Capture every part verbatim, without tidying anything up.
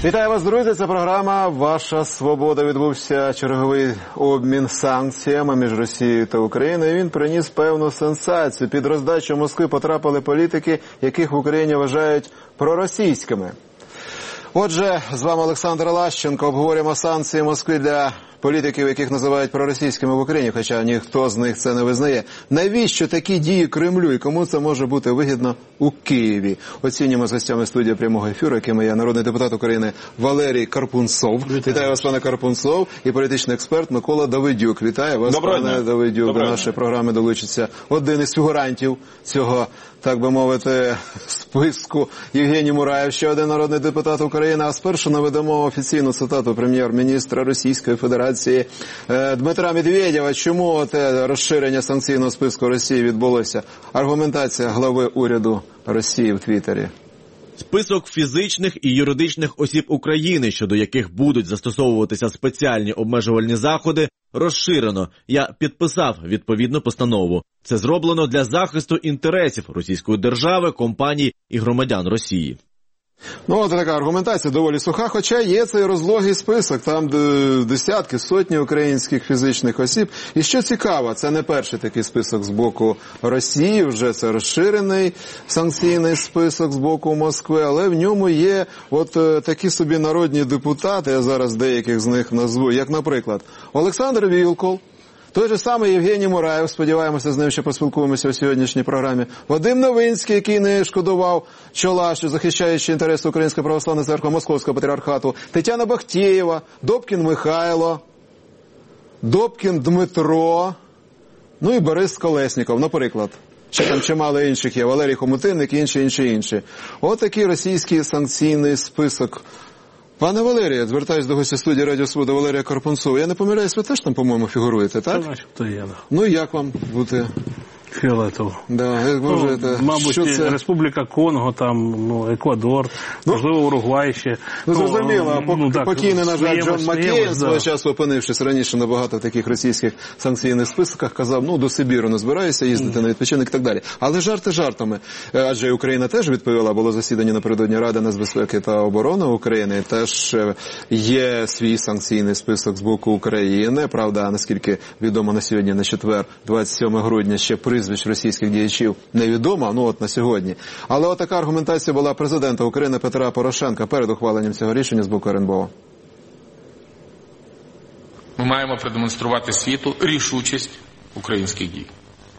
Вітаю вас, друзі! Це програма «Ваша свобода». Відбувся черговий обмін санкціями між Росією та Україною. Він приніс певну сенсацію. Під роздачу Москви потрапили політики, яких в Україні вважають проросійськими. Отже, з вами Олександр Лащенко. Обговорюємо санкції Москви для політиків, яких називають проросійськими в Україні, хоча ніхто з них це не визнає. Навіщо такі дії Кремлю і кому це може бути вигідно у Києві? Оцінюємо з гостями студії прямого ефіру, якими є народний депутат України Валерій Карпунцов. Вітаю, Вітаю вас, пане Карпунцов, і політичний експерт Микола Давидюк. Вітаю вас, Доброго пане дня. Давидюк. Доброго До нашої дня. програми долучиться один із фігурантів цього, так би мовити, списку Євгеній Мураєв, ще один народний депутат України. А спершу наведемо офіційну цитату прем'єр-міністра Російської Федерації Дмитра Медведєва. Чому те розширення санкційного списку Росії відбулося? Аргументація глави уряду Росії в Твіттері. Список фізичних і юридичних осіб України, щодо яких будуть застосовуватися спеціальні обмежувальні заходи, розширено. Я підписав відповідну постанову. Це зроблено для захисту інтересів російської держави, компаній і громадян Росії. Ну, от така аргументація доволі суха, хоча є цей розлогий список, там десятки, сотні українських фізичних осіб. І що цікаво, це не перший такий список з боку Росії, вже це розширений санкційний список з боку Москви, але в ньому є от такі собі народні депутати, я зараз деяких з них назву, як, наприклад, Олександр Вілкул, той же самий Євгеній Мураєв, сподіваємося, з ним ще поспілкуємося у сьогоднішній програмі. Вадим Новинський, який не шкодував чола, що захищаючи інтереси Української православної церкви Московського патріархату. Тетяна Бахтєєва, Добкін Михайло, Добкін Дмитро, ну і Борис Колесніков, наприклад. Ще там чимало інших є, Валерій Хомутинник і інші, інші, інші. От такий російський санкційний список. Пане Валерію, звертаюсь до гостя студії Радіо Свобода Валерія Карпунцова. Я не помиляюсь, ви теж там, по-моєму, фігуруєте, так? Це начебто є, да. Ну, як вам бути? Фіолетово. Да, як ви ну, вважаєте, мабуть, що це? Республіка Конго, там, ну, Еквадор, ну, можливо, Уругвай ще. Ну, зрозуміло, ну, ну, покійний, на жаль, Джон Маккейн, свого да. часу опинившись раніше набагато в таких російських санкційних списках, казав, ну, до Сибіру не збираюся їздити mm. на відпочинок і так далі. Але жарти жартами. Адже Україна теж відповіла, було засідання напередодні Ради нацбезпеки та оборони України, теж є свій санкційний список з боку України. Правда, наскільки відомо на сьогодні, на четвер, двадцять сьомого грудня, ще прізвищ російських діячів невідомо, ну от на сьогодні. Але от така аргументація була президента України Петра Порошенка перед ухваленням цього рішення з боку ер ен бе о. Ми маємо продемонструвати світу рішучість українських дій.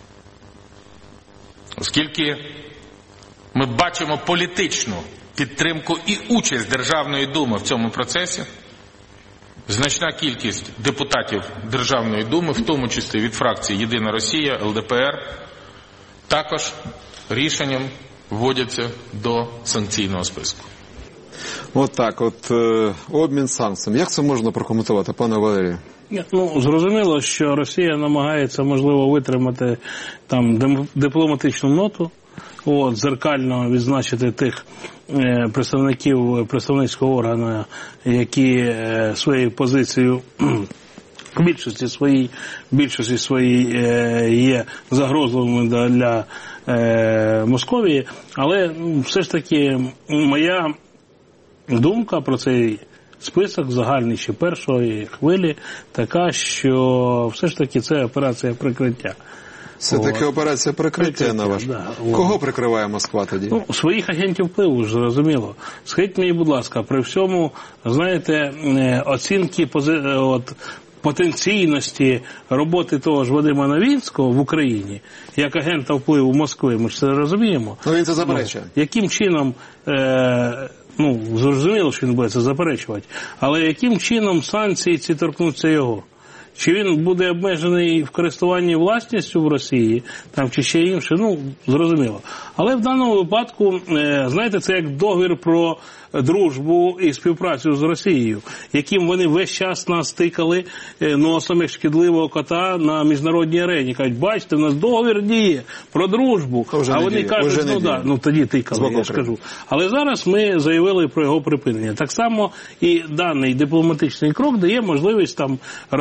Оскільки ми бачимо політичну підтримку і участь Державної Думи в цьому процесі, значна кількість депутатів Державної Думи, в тому числі від фракції «Єдина Росія», ел де пе ер, також рішенням вводяться до санкційного списку. От так, от е, обмін санкціями. Як це можна прокоментувати, пане Валерію? Ну, зрозуміло, що Росія намагається, можливо, витримати там дипломатичну ноту, от, зеркально відзначити тих е, представників представницького органу, які е, своєю позицією в більшості своїй, більшості своїй е, є загрозливими для е, Московії, але все ж таки моя думка про цей список загальний ще першої хвилі така, що все ж таки це операція прикриття. Це таки операція прикриття, прикриття на ваш. Да, кого прикриває Москва тоді? Ну, своїх агентів впливу, зрозуміло. Скажіть мені, будь ласка, при всьому, знаєте, оцінки от, потенційності роботи того ж Вадима Новинського в Україні, як агента впливу Москви, ми ж це розуміємо. Ну, він це заперечує. Ну, яким чином, е, ну, зрозуміло, що він буде це заперечувати, але яким чином санкції ці торкнуться його? Чи він буде обмежений в користуванні власністю в Росії, там, чи ще інше, ну, зрозуміло. Але в даному випадку, знаєте, це як договір про дружбу і співпрацю з Росією, яким вони весь час нас тикали носом як шкідливого кота на міжнародній арені. Кажуть, бачите, у нас договір діє про дружбу, а вони діє. кажуть, Уже ну так, ну тоді тикали, я ж кажу. Але зараз ми заявили про його припинення. Так само і даний дипломатичний крок дає можливість там Росії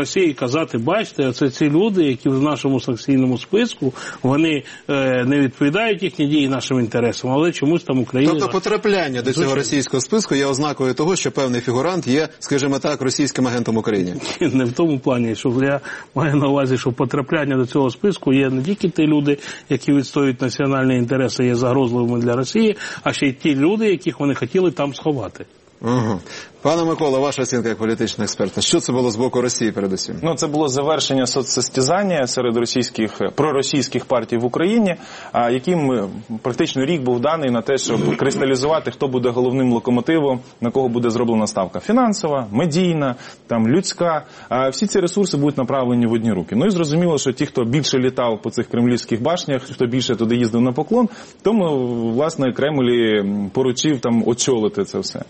казати, бачите, оце ці люди, які в нашому санкційному списку, вони е, не відповідають їхні дії нашим інтересам, але чомусь там Україна... Тобто потрапляння до цього російського списку є ознакою того, що певний фігурант є, скажімо так, російським агентом України? Не в тому плані, що я маю на увазі, що потрапляння до цього списку є не тільки ті люди, які відстоюють національні інтереси, є загрозливими для Росії, а ще й ті люди, яких вони хотіли там сховати. Угу. Пане Микола, ваша оцінка як політичного експерта. Що це було з боку Росії передусім? Ну, це було завершення соцсостязання серед російських, проросійських партій в Україні, яким практично рік був даний на те, щоб кристалізувати, хто буде головним локомотивом, на кого буде зроблена ставка. Фінансова, медійна, там, людська. Всі ці ресурси будуть направлені в одні руки. Ну і зрозуміло, що ті, хто більше літав по цих кремлівських башнях, хто більше туди їздив на поклон, тому, власне, Кремль поручив там очолити це все.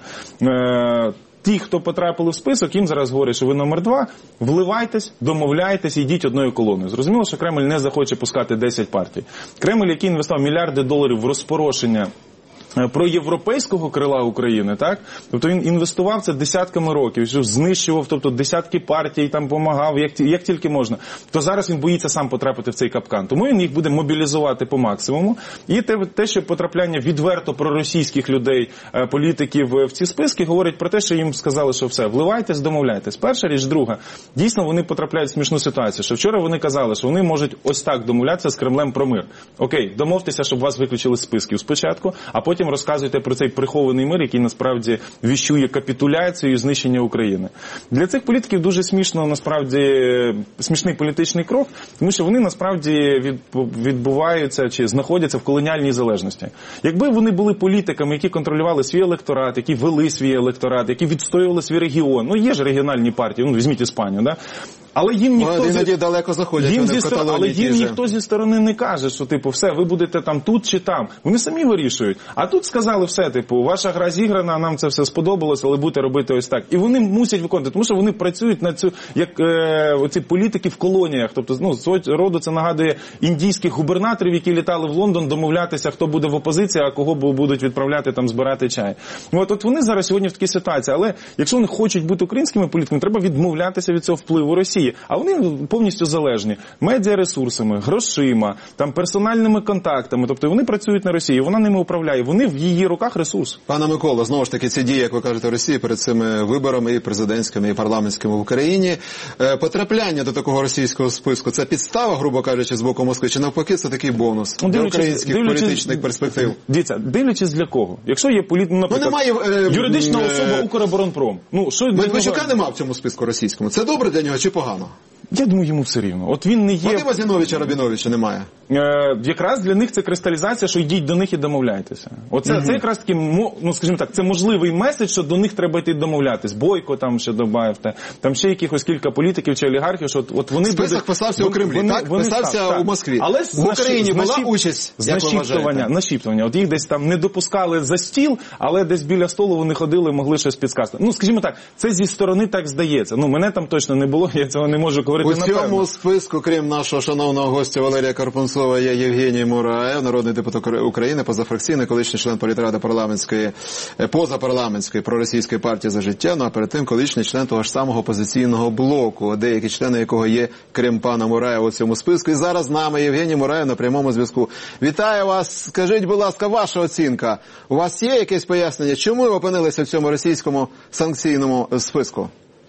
Ті, хто потрапили в список, їм зараз говорять, що ви номер два, вливайтесь, домовляйтесь, йдіть одною колоною. Зрозуміло, що Кремль не захоче пускати десять партій. Кремль, який інвестував мільярди доларів в розпорошення проєвропейського крила України, так? Тобто він інвестував це десятками років, що знищував, тобто десятки партій, там допомагав, як, як тільки можна. То зараз він боїться сам потрапити в цей капкан. Тому він їх буде мобілізувати по максимуму. І те, те що потрапляння відверто проросійських людей, політиків в ці списки, говорить про те, що їм сказали, що все, вливайтесь, домовляйтесь. Перша річ, друга. Дійсно, вони потрапляють в смішну ситуацію, що вчора вони казали, що вони можуть ось так домовлятися з Кремлем про мир. Окей, домовтеся, щоб вас виключили з списків спочатку, а потім розказуєте про цей прихований мир, який насправді віщує капітуляцію і знищення України. Для цих політиків дуже смішно, насправді, смішний політичний крок, тому що вони насправді відбуваються чи знаходяться в колоніальній залежності. Якби вони були політиками, які контролювали свій електорат, які вели свій електорат, які відстоювали свій регіон, ну є ж регіональні партії, ну візьміть Іспанію, да? Але їм ніхто зі... зі... далеко заходять, їм зі стор... але їм ніхто зі сторони не каже, що типу все, ви будете там тут чи там. Вони самі вирішують. А тут сказали все, типу, ваша гра зіграна, нам це все сподобалось, але будете робити ось так. І вони мусять виконувати, тому що вони працюють на цю, як е, оці політики в колоніях. Тобто, ну, свого роду це нагадує індійських губернаторів, які літали в Лондон домовлятися, хто буде в опозиції, а кого будуть відправляти там збирати чай. От, от вони зараз сьогодні в такій ситуації. Але якщо вони хочуть бути українськими політиками, треба відмовлятися від цього впливу Росії. А вони повністю залежні медіаресурсами, грошима, там персональними контактами. Тобто вони працюють на Росії, вона ними управляє. Вони в її руках ресурс. Пане Микола, знову ж таки, ці дії, як ви кажете, Росії перед цими виборами і президентськими, і парламентськими в Україні. Потрапляння до такого російського списку – це підстава, грубо кажучи, з боку Москви, чи навпаки це такий бонус для дивлячись, українських дивлячись, політичних перспектив? Дивіться, дивлячись для кого? Якщо є політ... ну, наприклад, ну, немає, е, юридична е, особа Укроборонпром. Ну, що Медведчука нього... нема в цьому списку російському. Це добре для нього чи погано? Я думаю, йому все рівно. От він не є... Вадима Зіновича Рабіновича немає. Е, якраз для них це кристалізація, що йдіть до них і домовляйтеся. Оце, mm-hmm. це якраз таки, ну, скажімо так, це можливий меседж, що до них треба йти домовлятись. Бойко там ще добавте, там ще якихось кілька політиків чи олігархів, що от вони... Список будуть... писався у Кремлі, вони, так? Вони, писався так, у Москві. Але в Україні була нашіп... участь, як ви вважаєте? Нашіптування. От їх десь там не допускали за стіл, але десь біля столу вони ходили, могли щось підсказати. Ну, скажімо так, це зі сторони так здається. Ну, мене там точно не було, я цього не можу говорити напевно. У цьому списку, крім нашого шановного гостя Валерія Карпунцова, є Євгеній Мураєв, народний депутат України, позафракційний, колишній член політради парламентської, позапарламентської проросійської партії «За життя», ну а перед тим колишній член того ж самого опозиційного блоку, деякі члени якого є, крім пана Мураєва, у цьому списку. І зараз з нами Євгеній Мураєв на прямому зв'язку. Вітаю вас. Скажіть, будь ласка, ваша оцінка. У вас є якесь пояснення, чому ви опинилися в цьому російському санкційному списку?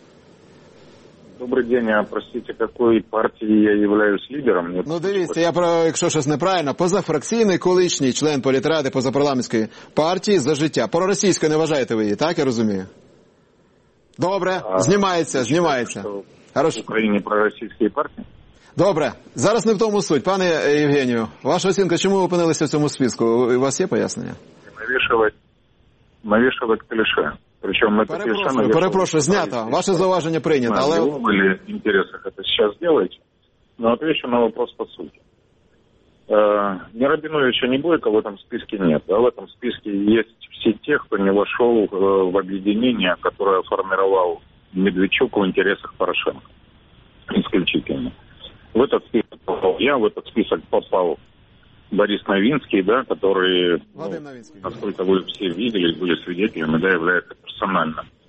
Добрий день, а простите, якої партії я являюсь лідером? Ну дивіться, я про, якщо щось неправильно, позафракційний, колишній член політради позапарламентської партії «За життя». Проросійською не вважаєте ви її, так я розумію? Добре, а, знімається, знімається. Хорошо. В Україні проросійські партії? Добре, зараз не в тому суть. Пане Євгенію, ваша оцінка, чому ви опинилися в цьому списку? У вас є пояснення? Навішувати, навішувати кліше. Причем это перепрошую, перепрошую, знято. Ваше зауваження прийнято, але... В были интересах это сейчас делаете, но отвечу на вопрос по сути. Э, ни Рабиновича, ни Бойко в этом списке нет. А в этом списке есть все те, кто не вошел э, в объединение, которое формировал Медведчук в интересах Порошенко. Исключительно. В этот список попал я, в этот список попал Борис Новинский, да, который, ну, насколько вы все видели, были свидетелями, да, является персонально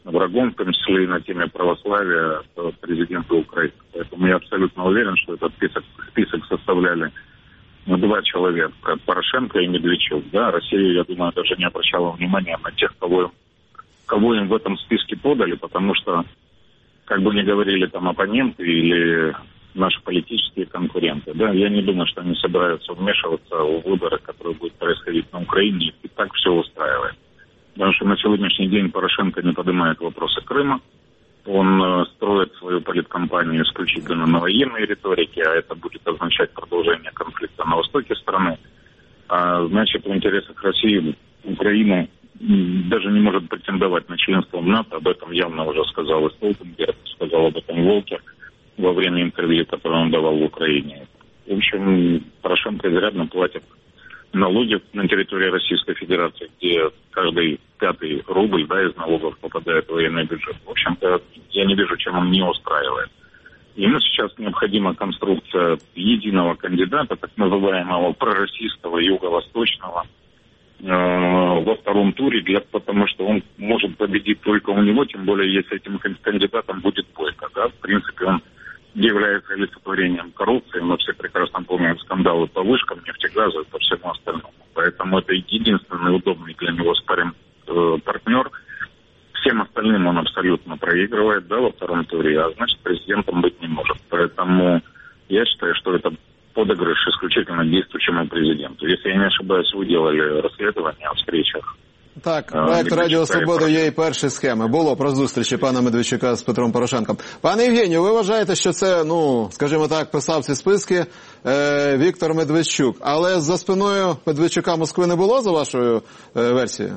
врагом, в том числе и на теме православия, президента Украины. Поэтому я абсолютно уверен, что этот список, список составляли два человека, Порошенко и Медведчук. Да, Россия, я думаю, даже не обращала внимания на тех, кого, кого им в этом списке подали, потому что, как бы ни говорили там оппоненты или наши политические конкуренты, да, я не думаю, что они собираются вмешиваться в выборы, которые будут происходить на Украине, и так все устраивает. Потому что на сегодняшний день Порошенко не поднимает вопросы Крыма, он э, строит свою политкампанию исключительно на военной риторике, а это будет означать продолжение конфликта на востоке страны. А значит, в интересах России Украина даже не может претендовать на членство в НАТО, об этом явно уже сказал и Столтенберг, сказал об этом Волкер во время интервью, которое он давал в Украине. В общем, Порошенко изрядно платит налоги на территории Российской Федерации, где каждый пятый рубль, да, из налогов попадает в военный бюджет. В общем-то, я не вижу, чем он не устраивает. Ему сейчас необходима конструкция единого кандидата, так называемого пророссийского юго-восточного, э, во втором туре, для, потому что он может победить только у него, тем более, если этим кандидатом будет Бойко. Да? В принципе, он является олицетворением коррупции. Мы все прекрасно помним скандалы по вышкам, нефтегазу и по всему остальному. Поэтому это единственный удобный для него спарринг э, партнер. Всем остальным он абсолютно проигрывает, да, во втором туре, а значит, президентом быть не может. Поэтому я считаю, что это подыгрыш исключительно действующему президенту. Если я не ошибаюсь, вы делали расследование о встречах. Так, проект Радіо Свобода є і перші схеми. Було про зустрічі пана Медведчука з Петром Порошенком. Пане Євгенію, ви вважаєте, що це, ну, скажімо так, писав ці списки е, Віктор Медведчук, але за спиною Медведчука Москви не було, за вашою е, версією?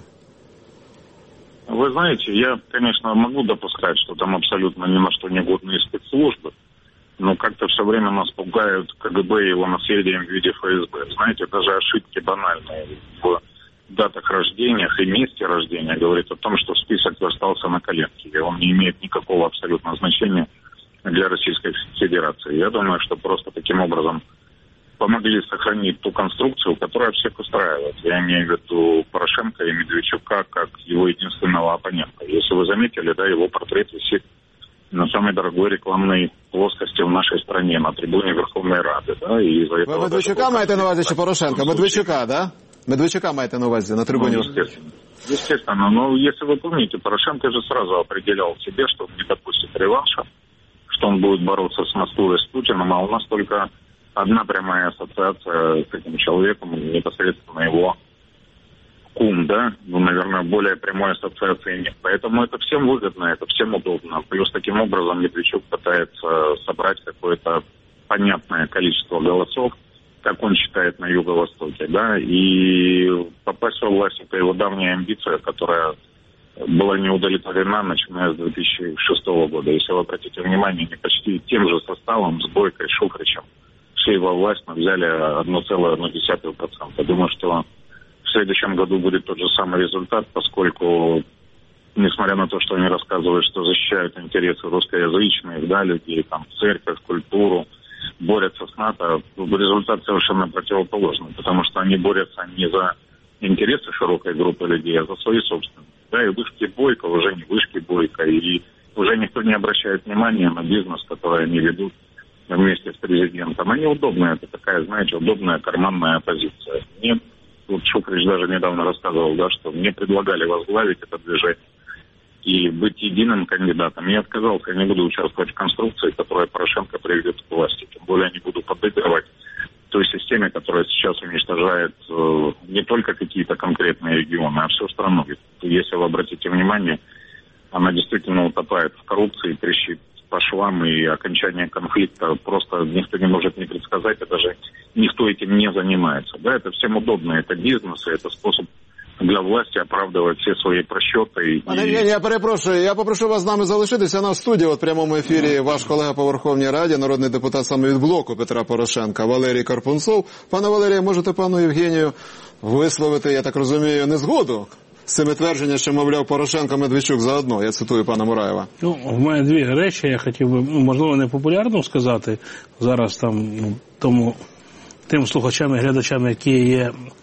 Вы знаете, я, конечно, могу допускать, что там абсолютно ни на что не годные спецслужбы, но как-то все время нас пугают КГБ и его наследием в виде ФСБ. Знаете, даже ошибки банальные в датах рождения и месте рождения говорит о том, что список остался на коленке, и он не имеет никакого абсолютно значения для Российской Федерации. Я думаю, что просто таким образом помогли сохранить ту конструкцию, которая всех устраивает. Я имею в виду Порошенко и Медведчука как его единственного оппонента. Если вы заметили, да, его портрет висит на самой дорогой рекламной плоскости в нашей стране, на трибуне Верховной Рады. Да, и из-за этого... Вы Медведчука маєте на увазі чи Порошенка? Медведчука, да? Медведчука маєте на увазі на трибуне? Ну, естественно. Естественно. Но если вы помните, Порошенко же сразу определял себе, что он не допустит реванша, что он будет бороться с Москвой, с Путиным, а у нас только одна прямая ассоциация с этим человеком, непосредственно его кум, да, ну, наверное, более прямой ассоциации нет. Поэтому это всем выгодно, это всем удобно. Плюс таким образом Медведчук пытается собрать какое-то понятное количество голосов, как он считает, на Юго-Востоке, да, и попасть во власть — это его давняя амбиция, которая была не удовлетворена, начиная с две тысячи шестого года. Если вы обратите внимание, они почти тем же составом, с Бойко и Шуфричем, шли во власть, мы взяли одна целая одна десятая процента. Думаю, что в следующем году будет тот же самый результат, поскольку, несмотря на то, что они рассказывают, что защищают интересы русскоязычных, да, людей, там, церковь, культуру, борются с НАТО, результат совершенно противоположный, потому что они борются не за интересы широкой группы людей, а за свои собственные. Да, и вышки Бойко уже не вышки Бойко, и уже никто не обращает внимания на бизнес, который они ведут вместе с президентом. Они удобные, это такая, знаете, удобная карманная оппозиция. Мне, вот Шуфрич даже недавно рассказывал, да, что мне предлагали возглавить это движение и быть единым кандидатом. Я отказался, я не буду участвовать в конструкции, которая Порошенко приведет к власти. Тем более не буду подыгрывать той системе, которая сейчас уничтожает э, не только какие-то конкретные регионы, а всю страну. Если вы обратите внимание, она действительно утопает в коррупции, трещит по швам, и окончание конфликта просто никто не может не предсказать, и даже никто этим не занимается. Да, это всем удобно, это бизнес, и это способ для власті оправдувати всі свої просчоти. Пане Євгенію, я перепрошую, я попрошу вас з нами залишитися. На студії от в прямому ефірі ваш колега по Верховній Раді, народний депутат саме від блоку Петра Порошенка, Валерій Карпунцов. Пане Валерію, можете пану Євгенію висловити, я так розумію, незгоду з цими твердженнями, що, мовляв, Порошенко, Медведчук заодно? Я цитую пана Мураєва. Ну, в мене дві речі, я хотів би, ну, можливо, не популярно сказати зараз там, ну, тому, тим слухачам і глядачам, які є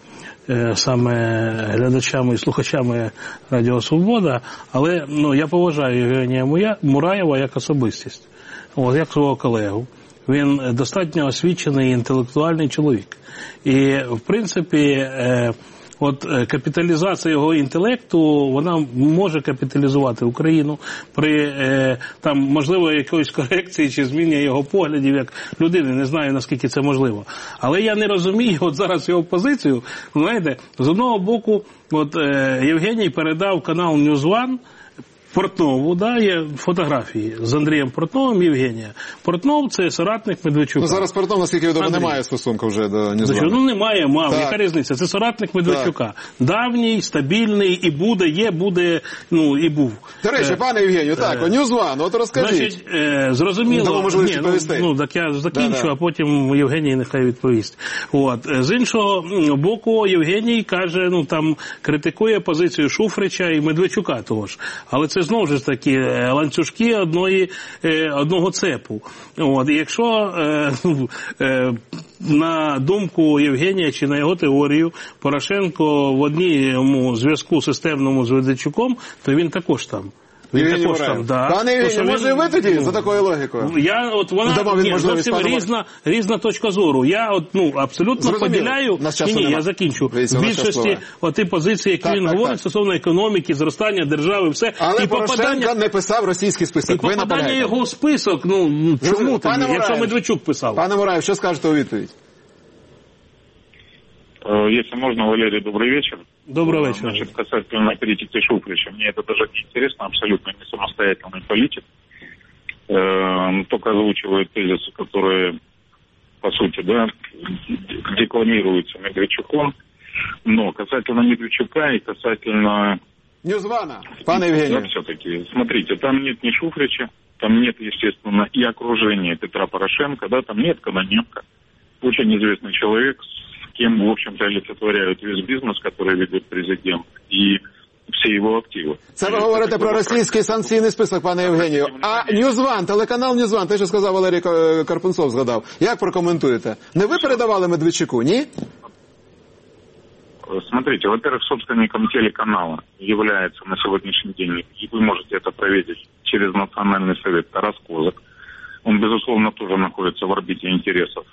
саме глядачами і слухачами Радіо Свобода, але ну, я поважаю Євгенія Мураєва як особистість, от, як свого колегу. Він достатньо освічений інтелектуальний чоловік. І, в принципі, от капіталізація його інтелекту, вона може капіталізувати Україну при, там, можливо, якоїсь корекції чи зміні його поглядів як людини. Не знаю, наскільки це можливо. Але я не розумію, от зараз його позицію, знаєте, з одного боку, от Євгеній передав канал Ньюз Ван Портнову, да, є фотографії з Андрієм Портновим, Євгенія. Портнов – це соратник Медведчука. Ну, зараз Портнов, наскільки відомо, немає стосунку вже до Ньюзвана. Ну, немає, мав, яка різниця? Це соратник Медведчука. Так. Давній, стабільний, і буде, є, буде, ну, і був. До речі, е, пане Євгенію, так, е, Ньюзван, от розкажіть. Значить, е, зрозуміло, ні, ну, ну, так я закінчу, да, да. а потім Євгеній нехай відповість. От. З іншого боку, Євгеній каже, ну, там, критикує позицію Шуфрича і Медведчука того ж. Але це знову ж таки ланцюжки одної, одного цепу. От. І якщо е, на думку Євгенія чи на його теорію Порошенко в одному зв'язку системному з Медведчуком, то він також там. Він також там, да. Пане Євгенію, може і ви тоді за такою логікою? Я, от вона, ні, зовсім різна, різна точка зору. Я от, ну, абсолютно Зрозуміло. поділяю, ні, ні, я закінчу. Дивіться, в більшості оті позиції, які так, він так, говорить так. стосовно економіки, зростання держави, все. Але і Порошенко попадання, не писав російський список. І ви попадання його в список, ну, чому тоді, якщо Медведчук писав? Пане Мураєв, що скажете у відповідь? Если можно, Валерий, добрый вечер. Добрый вечер. Значит, касательно критики Шуфрича, мне это даже не интересно, абсолютно не самостоятельный политик. Э, только озвучивает тезисы, которые, по сути, да, декламируются Медведчуком. Но касательно Медведчука и касательно... Ньюзвана, пане Евгению. Да, все-таки, смотрите, там нет ни Шуфрича, там нет, естественно, и окружения Петра Порошенко, да, там нет Кононенко. Очень известный человек, с кем, в общем-то, олицетворяют весь бизнес, который ведет президент, и всі його активи. Це ви говорите про російський санкційний список, пане Євгенію. А Ньюзван, телеканал Ньюзван, те, що сказав Валерій Карпунцов, згадав. Як прокоментуєте? Не ви передавали Медведчуку, ні? Смотрите, во-первых, собственником телеканала является на сегодняшний день, и вы можете это проверить через Национальный совет, Тарас Козак. Он, безусловно, тоже находится в орбите интересов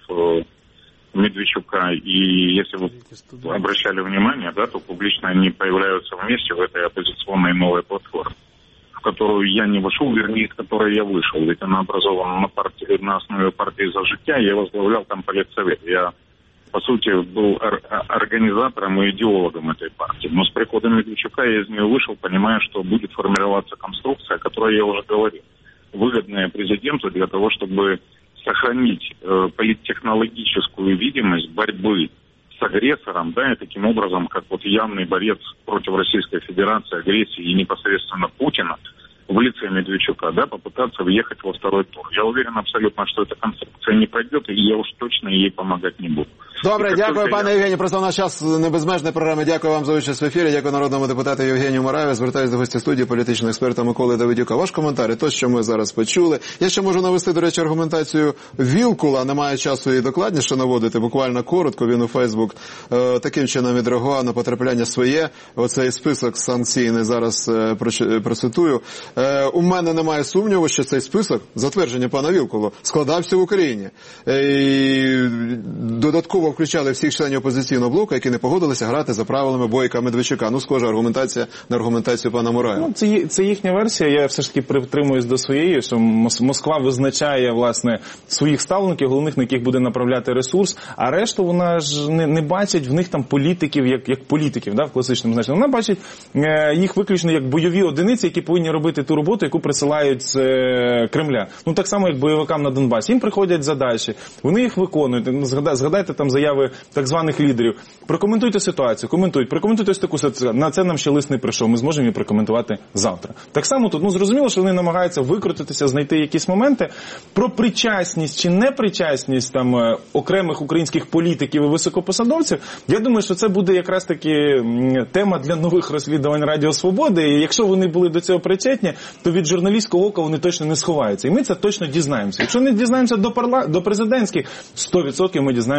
Медведчука, и если вы обращали внимание, да, то публично они появляются вместе в этой оппозиционной новой платформе, в которую я не вошел, вернее, из которой я вышел, ведь она образована на, партии, на основе партии «За життя», я возглавлял там политсовет, я, по сути, был ор- организатором и идеологом этой партии, но с приходом Медведчука я из нее вышел, понимая, что будет формироваться конструкция, о которой я уже говорил, выгодная президенту для того, чтобы сохранить э, политтехнологическую видимость борьбы с агрессором, да, и таким образом, как вот явный борец против Российской Федерации, агрессии и непосредственно Путина в лице Медведчука, да, попытаться въехать во второй тур. Я уверен абсолютно, что эта конструкция не пройдет, и я уж точно ей помогать не буду. Добре, дякую, пане я... Євгенію. Просто у нас час не безмежної програми. Дякую вам за участь в ефірі. Дякую народному депутату Євгенію Мураєву. Звертаюся до гостя студії, політичного експерта Миколи Давидюка. Ваш коментар, то, що ми зараз почули. Я ще можу навести, до речі, аргументацію Вілкула. Немає часу її докладніше наводити. Буквально коротко. Він у Фейсбук е, таким чином відреагував на потрапляння своє. Оцей список санкційний зараз е, процитую. Е, у мене немає сумніву, що цей список, затвердження пана Вілкула, складався в Україні. Е, і додатково включали всіх членів опозиційного блоку, які не погодилися грати за правилами Бойка Медведчука. Ну, схожа аргументація на аргументацію пана Мураєва. Ну, це, це їхня версія. Я все ж таки притримуюсь до своєї, що Москва визначає, власне, своїх ставленників, головних, на яких буде направляти ресурс, а решту вона ж не, не бачить в них там політиків, як, як політиків, да, в класичному значенні. Вона бачить е, їх виключно як бойові одиниці, які повинні робити ту роботу, яку присилають з е, Кремля. Ну, так само, як бойовикам на Донбасі. Їм приходять задачі, вони їх виконують. Згадайте там заяви так званих лідерів. Прокоментуйте ситуацію, коментують, прокоментуйте ось таку ситуацію. На це нам ще лист не прийшов, ми зможемо її прокоментувати завтра. Так само тут, ну, зрозуміло, що вони намагаються викрутитися, знайти якісь моменти. Про причасність чи непричасність там окремих українських політиків і високопосадовців, я думаю, що це буде якраз таки тема для нових розслідувань Радіо Свободи, і якщо вони були до цього причетні, то від журналістського ока вони точно не сховаються. І ми це точно дізнаємося. Якщо не дізнаємося до, парла... до президентських, сто відсотків ми дізнаємося це до парламентських.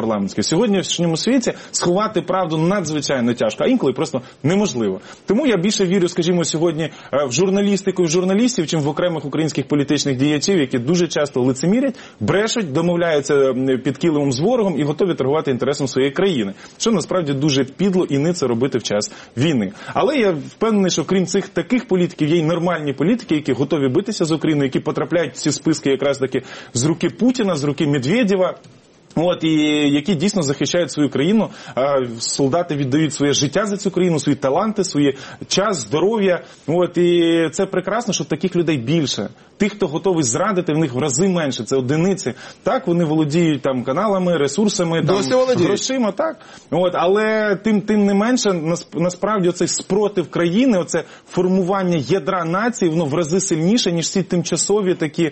парламентські. В сьогоднішньому світі сховати правду надзвичайно тяжко, а інколи просто неможливо. Тому я більше вірю, скажімо, сьогодні в журналістику і в журналістів, чим в окремих українських політичних діячів, які дуже часто лицемірять, брешуть, домовляються під килимом з ворогом і готові торгувати інтересом своєї країни. Що насправді дуже підло і не це робити в час війни. Але я впевнений, що крім цих таких політиків є й нормальні політики, які готові битися з Україною, які потрапляють в ці списки якраз таки з руки Путіна, з руки Медведєва. От, і які дійсно захищають свою країну, солдати віддають своє життя за цю країну, свої таланти, свій час, здоров'я. От, і це прекрасно, що таких людей більше. Тих, хто готовий зрадити, в них в рази менше, це одиниці. Так, вони володіють там каналами, ресурсами, там, грошима, так. От, але тим, тим не менше, насправді, оцей спротив країни, оце формування ядра нації, воно в рази сильніше, ніж ці тимчасові такі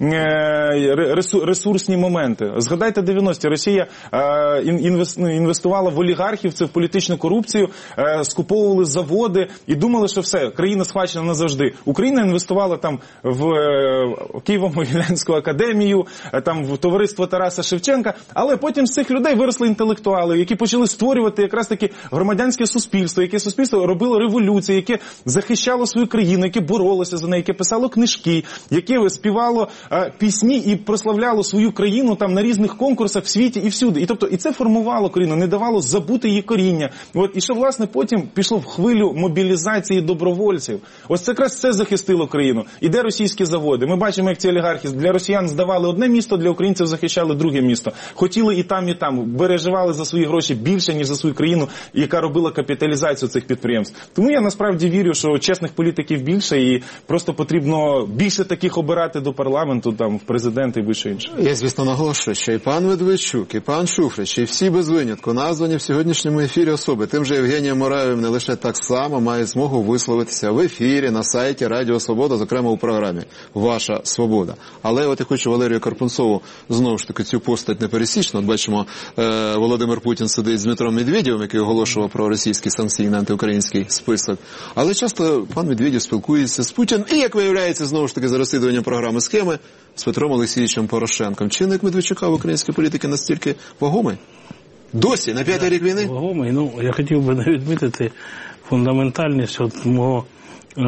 е, ресурсні моменти. Згадайте дев'яності. Росія е, інвестувала в олігархів, це в політичну корупцію, е, скуповували заводи і думали, що все, країна схвачена назавжди. Україна інвестувала там в е, Києво-Могилянську академію, е, там в товариство Тараса Шевченка, але потім з цих людей виросли інтелектуали, які почали створювати якраз таки громадянське суспільство, яке суспільство робило революції, яке захищало свою країну, яке боролося за неї, яке писало книжки, яке співало е, пісні і прославляло свою країну там на різних конкурсах в світі і всюди. І тобто і це формувало країну, не давало забути її коріння. От і що власне потім пішло в хвилю мобілізації добровольців. Ось це якраз це захистило країну. І де російські заводи? Ми бачимо, як ці олігархи для росіян здавали одне місто, для українців захищали друге місто. Хотіли і там, і там, переживали за свої гроші більше, ніж за свою країну, яка робила капіталізацію цих підприємств. Тому я насправді вірю, що чесних політиків більше і просто потрібно більше таких обирати до парламенту, там, в президенти і будь-що інше. Я, звісно, наголошую, що і пан Медведчук, і пан Шуфрич, і всі без винятку названі в сьогоднішньому ефірі особи. Тим же Євгенієм Мураєвим не лише так само має змогу висловитися в ефірі, на сайті Радіо Свобода, зокрема у програмі «Ваша Свобода». Але от я хочу Валерію Карпунцову знову ж таки цю постать непересічну. От бачимо, е, Володимир Путін сидить з Дмитром Медведєвим, який оголошував про російський санкційний антиукраїнський список. Але часто пан Медведєв спілкується з Путіним і, як виявляється, знову ж таки за розслідуванням програми «Схеми» з Петром Олексійовичем Порошенком. Чинник Медведчука в українській політиці настільки вагомий? Досі, на п'ятий рік війни? Вагомий. Ну, я хотів би не відмітити фундаментальність от мого е,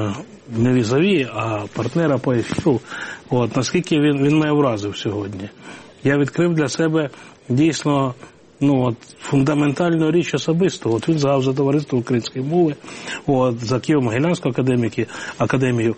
не візаві, а партнера по ефіру. От, наскільки він, він мене вразив сьогодні. Я відкрив для себе дійсно ну, от, фундаментальну річ особисто. От він згадав за товариство української мови, от, за Києво-Могилянську академію.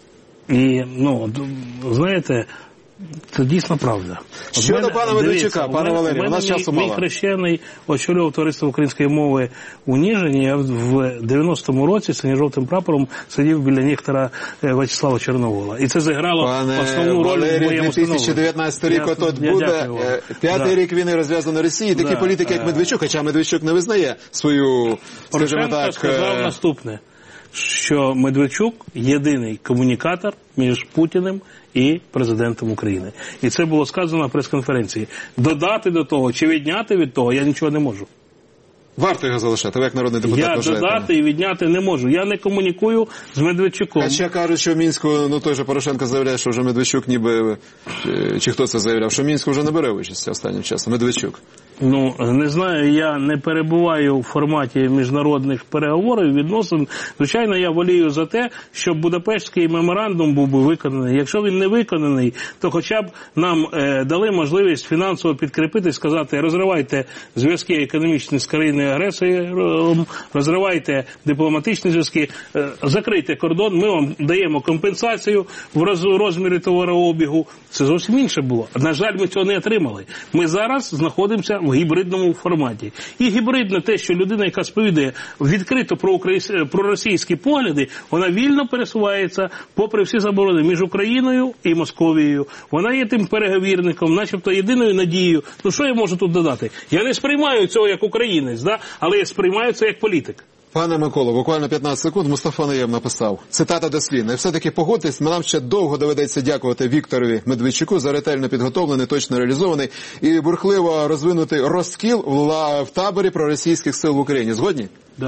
І, ну, знаєте, це дійсно правда. Щодо пана Медведчука, пане Валерію, у нас часу мало. Мій хрещений очолював товариство української мови у Ніжині. Я в дев'яностому році з синьо-жовтим прапором сидів біля Ніктора Вячеслава Чорновола. І це зіграло пане основну роль Валерію, в моєму дві тисячі дев'ятнадцятий рік отот буде. П'ятий да. рік війни розв'язано Росії. Такі да. політики, як Медведчук, хоча Медведчук не визнає свою, скажімо так... сказав наступне, що Медведчук єдиний комунікатор між Путіним і президентом України. І це було сказано на прес-конференції. Додати до того, чи відняти від того, я нічого не можу. Варто його залишати, ви як народний депутат я вважаєте? Я додати і відняти не можу. Я не комунікую з Медведчуком. А ще кажуть, що в Мінську, ну той же Порошенко заявляє, що вже Медведчук ніби, чи хто це заявляв, що Мінську вже не бере участі останнім часом, Медведчук. Ну, не знаю, я не перебуваю в форматі міжнародних переговорів, відносин. Звичайно, я волію за те, щоб Будапештський меморандум був би виконаний. Якщо він не виконаний, то хоча б нам е, дали можливість фінансово підкріпити, сказати, розривайте зв'язки економічні з країною-агресором, розривайте дипломатичні зв'язки, е, закрийте кордон, ми вам даємо компенсацію в розмірі товарообігу. Це зовсім інше було. На жаль, ми цього не отримали. Ми зараз знаходимося в гібридному форматі. І гібридне те, що людина, яка сповідає відкрито про, про російські погляди, вона вільно пересувається попри всі заборони між Україною і Московією. Вона є тим переговірником, начебто єдиною надією. Ну що я можу тут додати? Я не сприймаю цього як українець, да? Але я сприймаю це як політик. Пане Миколо, буквально п'ятнадцять секунд, Мустафа Наєм написав, цитата дослівна, і все-таки погодьтесь, нам ще довго доведеться дякувати Вікторові Медведчуку за ретельно підготовлений, точно реалізований і бурхливо розвинутий розкіл в таборі проросійських сил в Україні. Згодні? Да.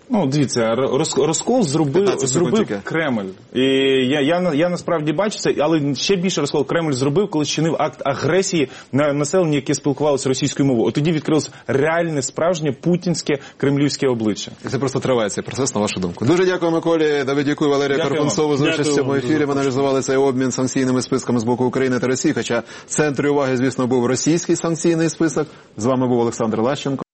Ну, дивіться, роз, розкол зробив, зробив Кремль. І я, я, я насправді бачу це, але ще більше розкол Кремль зробив, коли чинив акт агресії на населення, яке спілкувалося російською мовою. От тоді відкрилось реальне, справжнє путінське кремлівське обличчя. І це просто триває цей процес, на вашу думку. Дуже дякую Миколі Давидюку і Валерію Карпунцову за участь в цьому ефірі. Ми аналізували цей обмін санкційними списками з боку України та Росії, хоча в центрі уваги, звісно, був російський санкційний список. З вами був Олександр Лащенко.